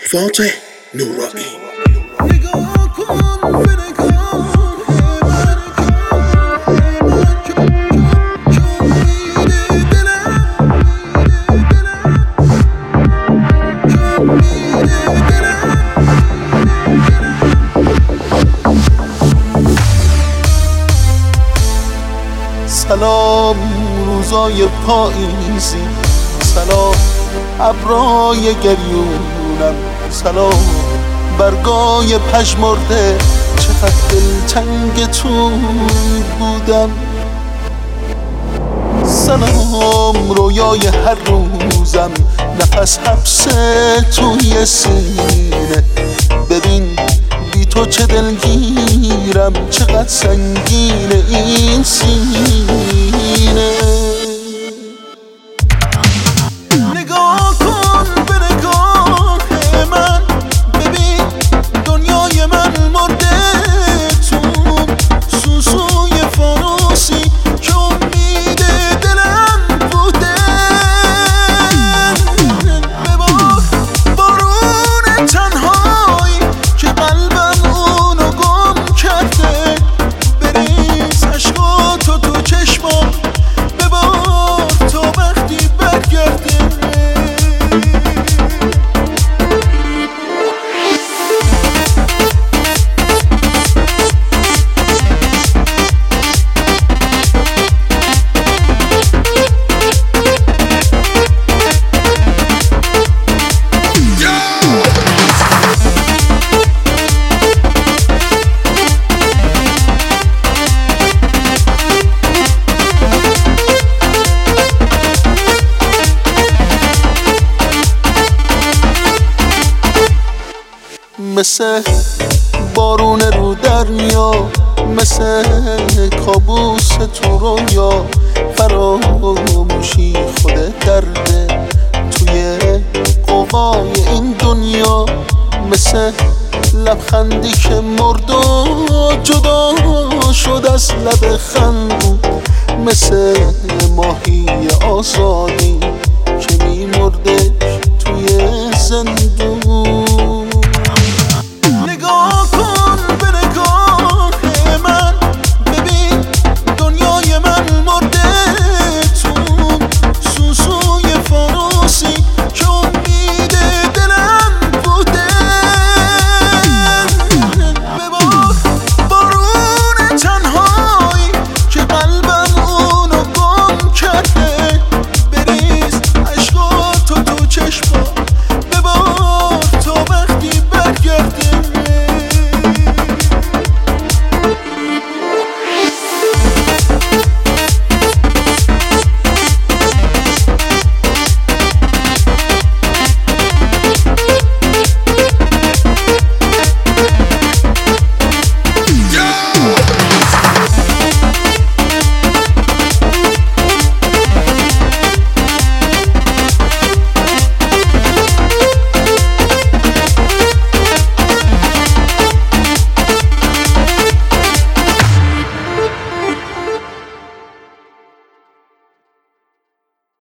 فاتح نورانی. سلام روزای پاییزی، سلام ابرای گریونم، سلام برگای پژمرده، چقدر دلتنگتون بودم. سلام رویای هر روزم، نفس حبس توی سینه، ببین بی تو چه دلگیرم، چقدر سنگینه این سینه. نگاه کن به نگاه من، ببین دنیای من مرده تو سوسوی فانوسی که امید دلم بوده. ببار بارون تنهایی که قلبم اونو گم کرده، بریز عشقاتو تو چشمام، ببار تا وقتی برگرده. مثل بارون رو دریا، مثل کابوس تو رویا، فراموشی خود درده توی قوقای این دنیا. مثل لبخندی که مرد و جدا شد از لب خندون، مثل ماهی آزادی که میمردش توی زندون.